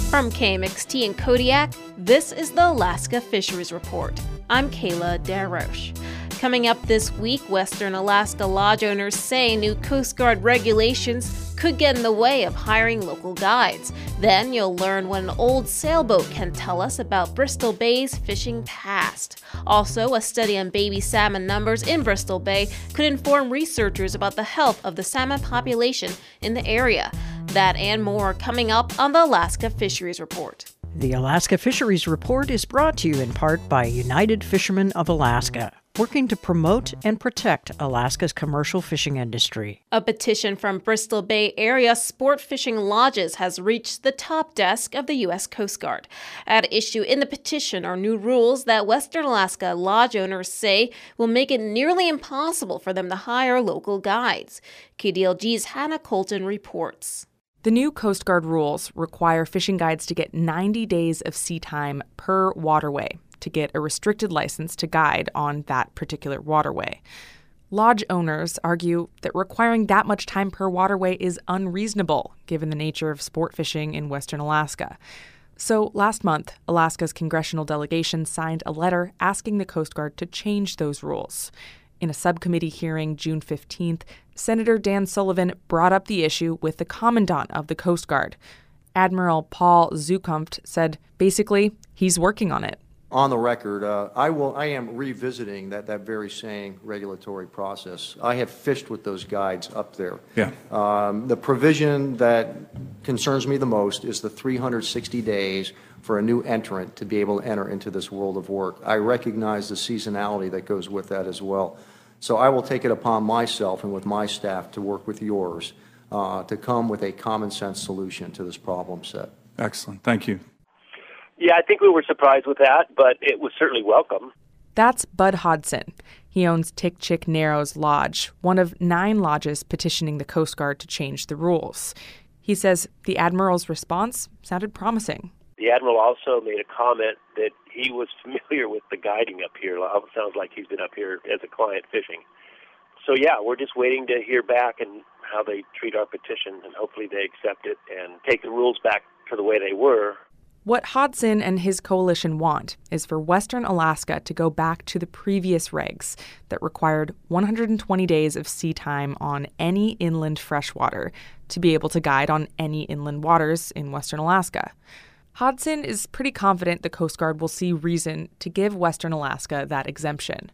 From KMXT in Kodiak, this is the Alaska Fisheries Report. I'm Kayla Desroches. Coming up this week, Western Alaska lodge owners say new Coast Guard regulations could get in the way of hiring local guides. Then you'll learn what an old sailboat can tell us about Bristol Bay's fishing past. Also, a study on baby salmon numbers in Bristol Bay could inform researchers about the health of the salmon population in the area. That and more coming up on the Alaska Fisheries Report. The Alaska Fisheries Report is brought to you in part by United Fishermen of Alaska, working to promote and protect Alaska's commercial fishing industry. A petition from Bristol Bay area sport fishing lodges has reached the top desk of the U.S. Coast Guard. At issue in the petition are new rules that Western Alaska lodge owners say will make it nearly impossible for them to hire local guides. KDLG's Hannah Colton reports. The new Coast Guard rules require fishing guides to get 90 days of sea time per waterway to get a restricted license to guide on that particular waterway. Lodge owners argue that requiring that much time per waterway is unreasonable, given the nature of sport fishing in Western Alaska. So last month, Alaska's congressional delegation signed a letter asking the Coast Guard to change those rules. In a subcommittee hearing June 15th, Senator Dan Sullivan brought up the issue with the Commandant of the Coast Guard. Admiral Paul Zukunft said, basically, he's working on it. On the record, I am revisiting that very same regulatory process. I have fished with those guides up there. Yeah. The provision that concerns me the most is the 360 days for a new entrant to be able to enter into this world of work. I recognize the seasonality that goes with that as well. So I will take it upon myself and with my staff to work with yours to come with a common sense solution to this problem set. Excellent. Thank you. Yeah, I think we were surprised with that, but it was certainly welcome. That's Bud Hodson. He owns Tikchik Narrows Lodge, one of 9 lodges petitioning the Coast Guard to change the rules. He says the Admiral's response sounded promising. The Admiral also made a comment that he was familiar with the guiding up here. It sounds like he's been up here as a client fishing. So, yeah, we're just waiting to hear back and how they treat our petition, and hopefully they accept it and take the rules back to the way they were. What Hodson and his coalition want is for Western Alaska to go back to the previous regs that required 120 days of sea time on any inland freshwater to be able to guide on any inland waters in Western Alaska. Hodson is pretty confident the Coast Guard will see reason to give Western Alaska that exemption.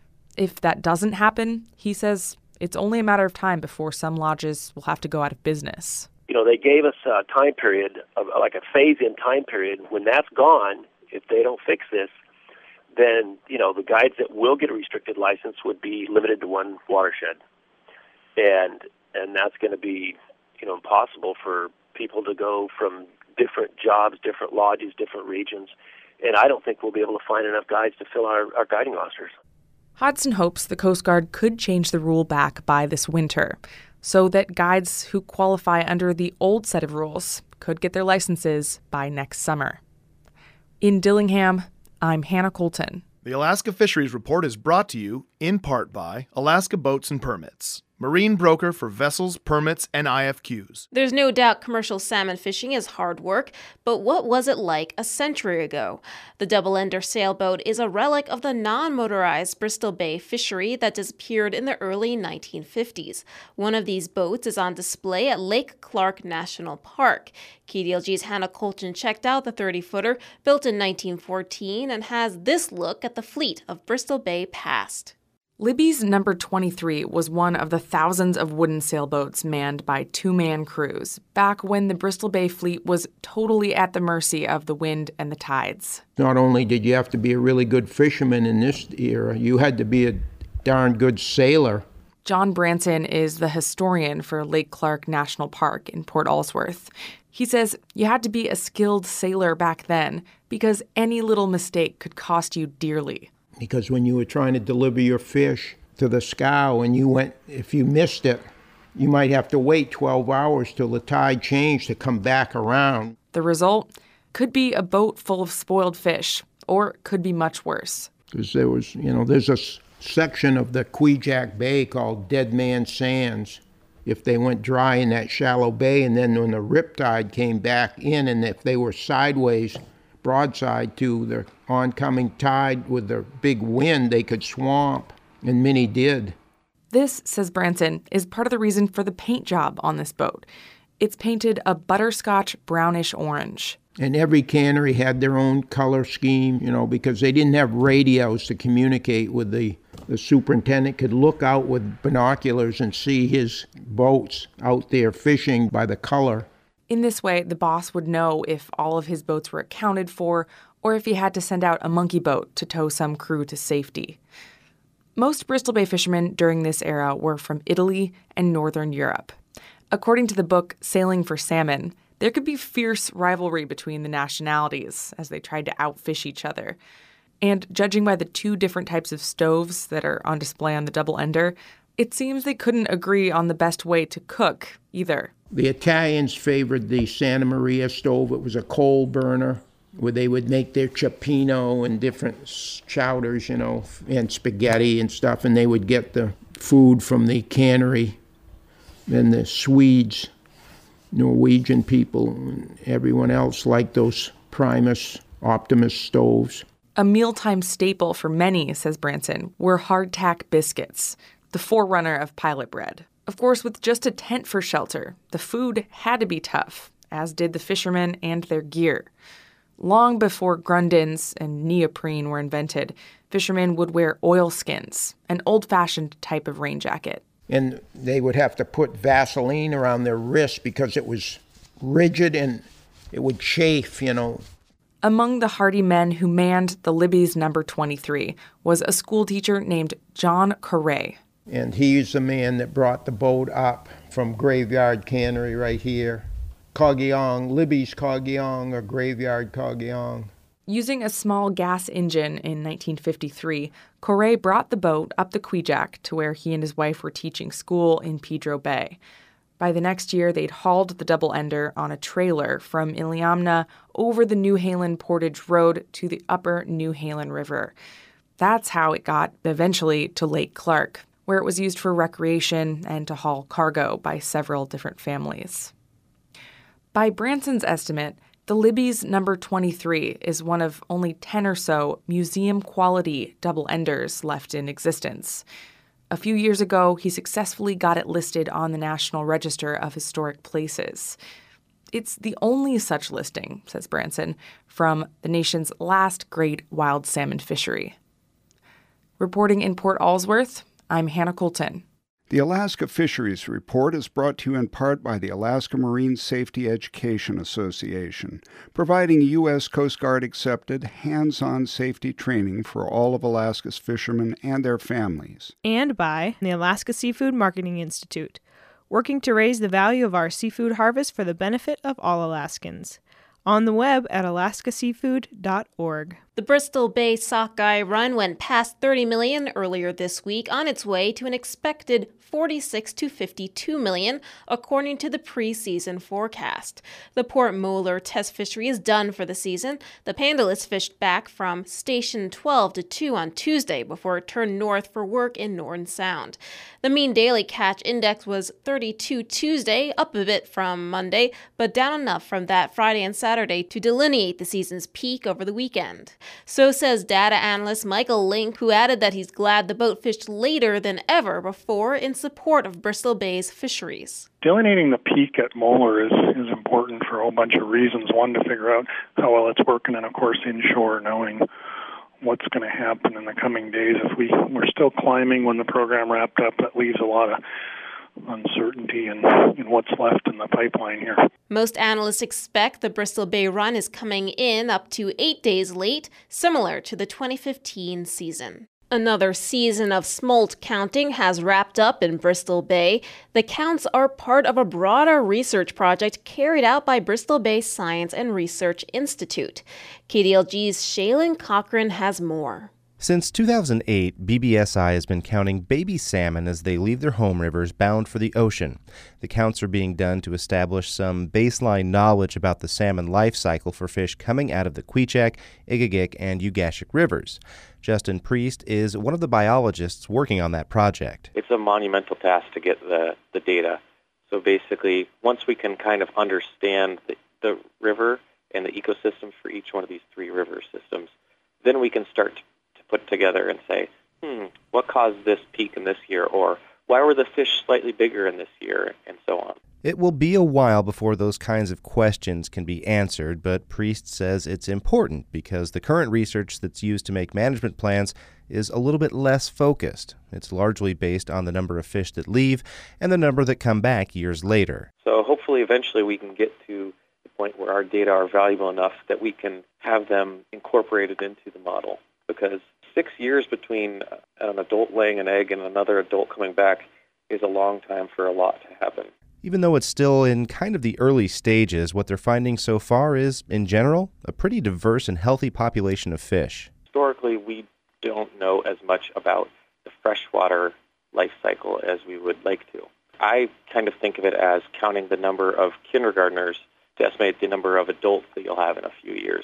If that doesn't happen, he says it's only a matter of time before some lodges will have to go out of business. You know, they gave us a time period, like a phase-in time period. When that's gone, if they don't fix this, then, you know, the guides that will get a restricted license would be limited to one watershed. And that's going to be, you know, impossible for people to go from different jobs, different lodges, different regions. And I don't think we'll be able to find enough guides to fill our guiding rosters. Hodson hopes the Coast Guard could change the rule back by this winter, so that guides who qualify under the old set of rules could get their licenses by next summer. In Dillingham, I'm Hannah Colton. The Alaska Fisheries Report is brought to you in part by Alaska Boats and Permits, marine broker for vessels, permits, and IFQs. There's no doubt commercial salmon fishing is hard work, but what was it like a century ago? The double-ender sailboat is a relic of the non-motorized Bristol Bay fishery that disappeared in the early 1950s. One of these boats is on display at Lake Clark National Park. KDLG's Hannah Colton checked out the 30-footer, built in 1914, and has this look at the fleet of Bristol Bay past. Libby's number 23 was one of the thousands of wooden sailboats manned by 2-man crews back when the Bristol Bay fleet was totally at the mercy of the wind and the tides. Not only did you have to be a really good fisherman in this era, you had to be a darn good sailor. John Branson is the historian for Lake Clark National Park in Port Alsworth. He says you had to be a skilled sailor back then because any little mistake could cost you dearly. Because when you were trying to deliver your fish to the scow and if you missed it, you might have to wait 12 hours till the tide changed to come back around. The result could be a boat full of spoiled fish, or could be much worse. Because there's a section of the Kvichak Bay called Dead Man Sands. if they went dry in that shallow bay, and then when the riptide came back in, and if they were sideways, broadside to the oncoming tide with the big wind, they could swamp, and many did. This, says Branson, is part of the reason for the paint job on this boat. It's painted a butterscotch brownish orange. And every cannery had their own color scheme, because they didn't have radios to communicate with the superintendent could look out with binoculars and see his boats out there fishing by the color. In this way, the boss would know if all of his boats were accounted for or if he had to send out a monkey boat to tow some crew to safety. Most Bristol Bay fishermen during this era were from Italy and Northern Europe. According to the book Sailing for Salmon, there could be fierce rivalry between the nationalities as they tried to outfish each other. And judging by the two different types of stoves that are on display on the double ender, it seems they couldn't agree on the best way to cook either. The Italians favored the Santa Maria stove. It was a coal burner where they would make their cioppino and different chowders, and spaghetti and stuff, and they would get the food from the cannery. And the Swedes, Norwegian people, and everyone else liked those Primus, Optimus stoves. A mealtime staple for many, says Branson, were hardtack biscuits, the forerunner of pilot bread. Of course, with just a tent for shelter, the food had to be tough, as did the fishermen and their gear. Long before grundins and neoprene were invented, fishermen would wear oilskins, an old-fashioned type of rain jacket. And they would have to put Vaseline around their wrists because it was rigid and it would chafe, Among the hardy men who manned the Libby's number 23 was a schoolteacher named John Correa. And he's the man that brought the boat up from Graveyard Cannery right here. Coggeong, Libby's Coggeong or Graveyard Coggeong. Using a small gas engine in 1953, Correa brought the boat up the Kvichak to where he and his wife were teaching school in Pedro Bay. By the next year, they'd hauled the double ender on a trailer from Iliamna over the New Haven Portage Road to the upper New Haven River. That's how it got eventually to Lake Clark, where it was used for recreation and to haul cargo by several different families. By Branson's estimate, the Libby's number 23 is one of only 10 or so museum-quality double-enders left in existence. A few years ago, he successfully got it listed on the National Register of Historic Places. It's the only such listing, says Branson, from the nation's last great wild salmon fishery. Reporting in Port Alsworth, I'm Hannah Colton. The Alaska Fisheries Report is brought to you in part by the Alaska Marine Safety Education Association, providing U.S. Coast Guard-accepted, hands-on safety training for all of Alaska's fishermen and their families. And by the Alaska Seafood Marketing Institute, working to raise the value of our seafood harvest for the benefit of all Alaskans. On the web at alaskaseafood.org. The Bristol Bay sockeye run went past 30 million earlier this week on its way to an expected 46 to 52 million, according to the preseason forecast. The Port Molar test fishery is done for the season. The Pandalis fished back from Station 12 to 2 on Tuesday before it turned north for work in Norton Sound. The mean daily catch index was 32 Tuesday, up a bit from Monday, but down enough from that Friday and Saturday to delineate the season's peak over the weekend. So says data analyst Michael Link, who added that he's glad the boat fished later than ever before in support of Bristol Bay's fisheries. Delineating the peak at Molar is important for a whole bunch of reasons. One, to figure out how well it's working, and of course inshore, knowing what's going to happen in the coming days. If we're still climbing when the program wrapped up, that leaves a lot of uncertainty in what's left in the pipeline here. Most analysts expect the Bristol Bay run is coming in up to 8 days late, similar to the 2015 season. Another season of smolt counting has wrapped up in Bristol Bay. The counts are part of a broader research project carried out by Bristol Bay Science and Research Institute. KDLG's Shaylin Cochran has more. Since 2008, BBSI has been counting baby salmon as they leave their home rivers bound for the ocean. The counts are being done to establish some baseline knowledge about the salmon life cycle for fish coming out of the Kvichak, Igigik, and Ugashik rivers. Justin Priest is one of the biologists working on that project. It's a monumental task to get the data So basically, once we can kind of understand the river and the ecosystems for each one of these 3 river systems, then we can start to put together and say, what caused this peak in this year? Or why were the fish slightly bigger in this year? And so on. It will be a while before those kinds of questions can be answered, but Priest says it's important because the current research that's used to make management plans is a little bit less focused. It's largely based on the number of fish that leave and the number that come back years later. So hopefully eventually we can get to the point where our data are valuable enough that we can have them incorporated into the model, because 6 years between an adult laying an egg and another adult coming back is a long time for a lot to happen. Even though it's still in kind of the early stages, what they're finding so far is, in general, a pretty diverse and healthy population of fish. Historically, we don't know as much about the freshwater life cycle as we would like to. I kind of think of it as counting the number of kindergartners to estimate the number of adults that you'll have in a few years.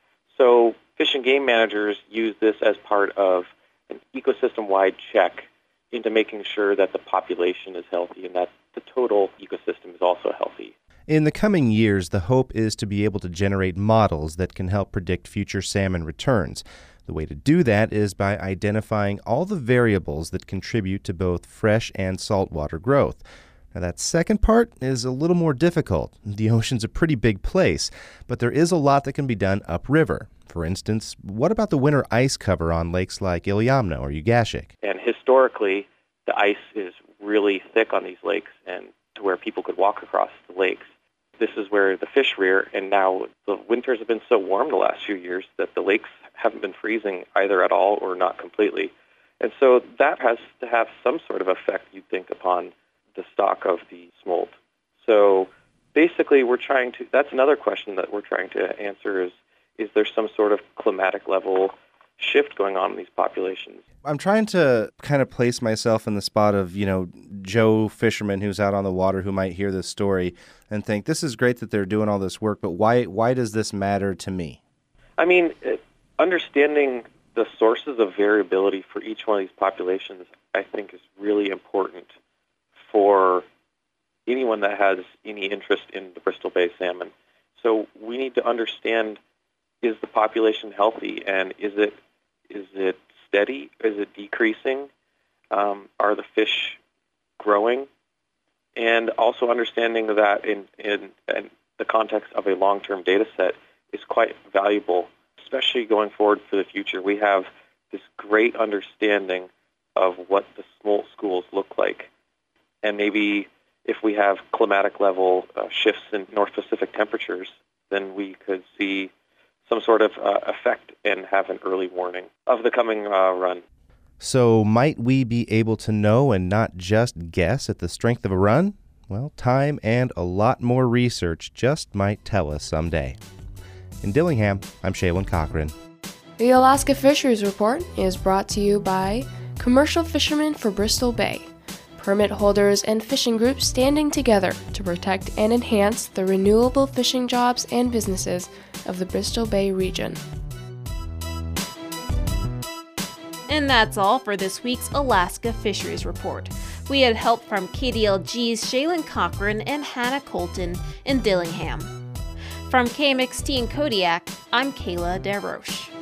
So Fish and Game managers use this as part of an ecosystem-wide check into making sure that the population is healthy and that the total ecosystem is also healthy. In the coming years, the hope is to be able to generate models that can help predict future salmon returns. The way to do that is by identifying all the variables that contribute to both fresh and saltwater growth. Now, that second part is a little more difficult. The ocean's a pretty big place, but there is a lot that can be done upriver. For instance, what about the winter ice cover on lakes like Iliamna or Ugashik? And historically, the ice is really thick on these lakes and to where people could walk across the lakes. This is where the fish rear, and now the winters have been so warm the last few years that the lakes haven't been freezing either at all or not completely. And so that has to have some sort of effect, you'd think, upon the stock of the smolt. So basically that's another question that we're trying to answer is there some sort of climatic level shift going on in these populations? I'm trying to kind of place myself in the spot of, Joe fisherman who's out on the water who might hear this story and think, this is great that they're doing all this work, but why does this matter to me? I mean, understanding the sources of variability for each one of these populations, I think, is really important for anyone that has any interest in the Bristol Bay salmon. So we need to understand, is the population healthy, and is it steady? Is it decreasing? Are the fish growing? And also understanding that in the context of a long-term data set is quite valuable, especially going forward for the future. We have this great understanding of what the smolt schools look like. And maybe if we have climatic level shifts in North Pacific temperatures, then we could see some sort of effect and have an early warning of the coming run. So might we be able to know and not just guess at the strength of a run? Well, time and a lot more research just might tell us someday. In Dillingham, I'm Shaylin Cochran. The Alaska Fisheries Report is brought to you by Commercial Fishermen for Bristol Bay, permit holders and fishing groups standing together to protect and enhance the renewable fishing jobs and businesses of the Bristol Bay region. And that's all for this week's Alaska Fisheries Report. We had help from KDLG's Shaylin Cochran and Hannah Colton in Dillingham. From KMXT in Kodiak, I'm Kayla DeRoche.